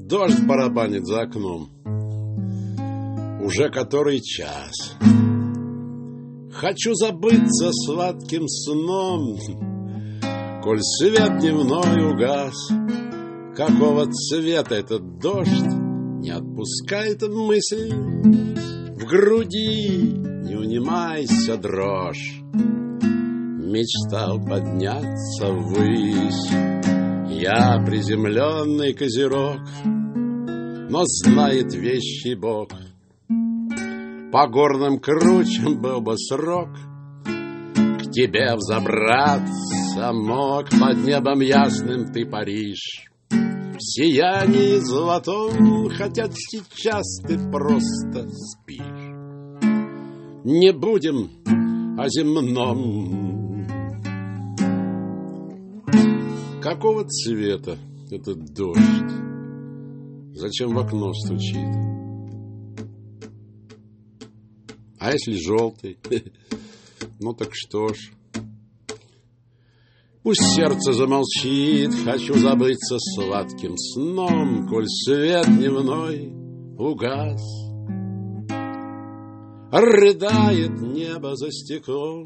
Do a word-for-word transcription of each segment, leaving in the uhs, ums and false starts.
Дождь барабанит за окном. Уже который час. Хочу забыться сладким сном, коль свет дневной угас. Какого цвета этот дождь? Не отпускает мысль в груди, не унимайся, дрожь. Мечтал подняться ввысь я, приземленный козерог, но знает вещий Бог, по горным кручам был бы срок. К тебе взобраться мог, под небом ясным ты паришь. В сиянии золотом, хотя сейчас ты просто спишь. Не будем о земном. Какого цвета этот дождь? Зачем в окно стучит? А если желтый? Ну так что ж. Пусть сердце замолчит, хочу забыться сладким сном, коль свет дневной угас. Рыдает небо за стеклом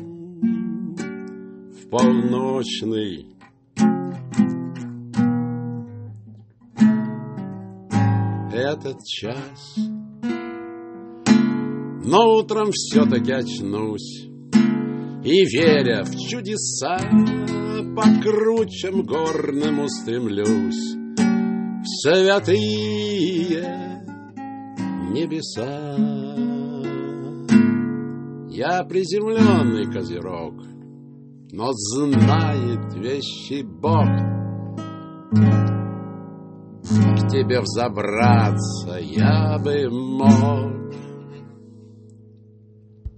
в полночный этот час. Но утром все-таки очнусь и, веря в чудеса, по кручам горным устремлюсь в святые небеса. Я приземленный козерог, но знает вещий Бог, к тебе взобраться я бы мог.